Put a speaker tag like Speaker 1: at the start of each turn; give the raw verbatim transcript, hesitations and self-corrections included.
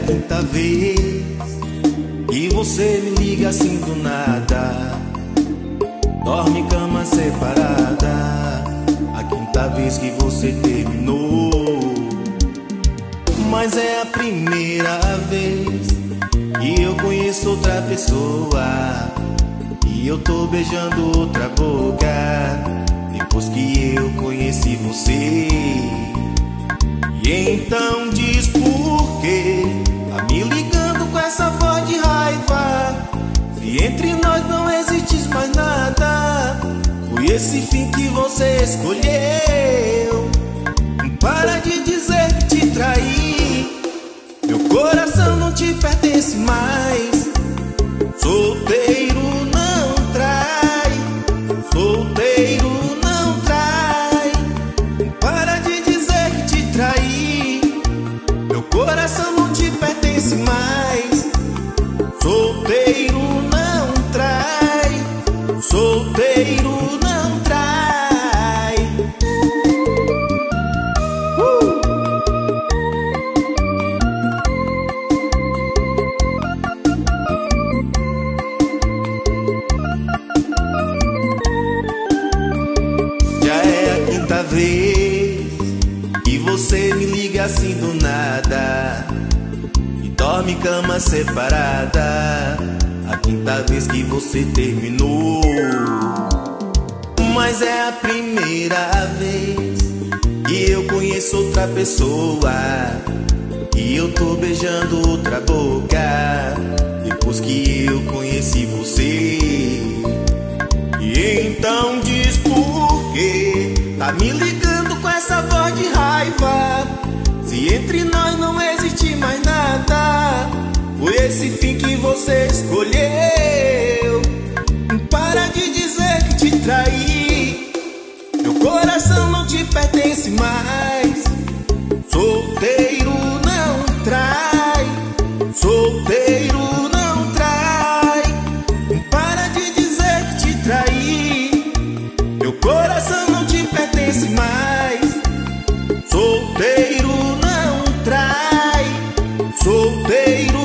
Speaker 1: quinta vez que você me liga assim do nada. Dorme em cama separada. A quinta vez que você terminou. Mas é a primeira vez que eu conheço outra pessoa e eu tô beijando outra boca depois que eu conheci você. E então diz por quê tá me ligando com essa voz de raiva, se entre nós não existe mais nada. Foi esse fim que você escolheu. Para de dizer que te traí, meu coração não te pertence mais. Solteiro não trai, solteiro não trai. Para de dizer que te traí, meu coração não te pertence mais. Solteiro não trai, solteiro não trai. uh! Já é a quinta vez que você me liga assim do nada e dorme em cama separada. A quinta vez que você terminou. Mas é a primeira vez que eu conheço outra pessoa e eu tô beijando outra boca depois que eu conheci você. E então diz por quê tá me ligando com essa voz de raiva, se entre nós não existe mais nada. Foi esse fim que você escolheu. Para de dizer que te traí, meu coração não te pertence mais. Solteiro não trai, solteiro não trai. Para de dizer que te traí, meu coração não te pertence mais. Solteiro não trai, solteiro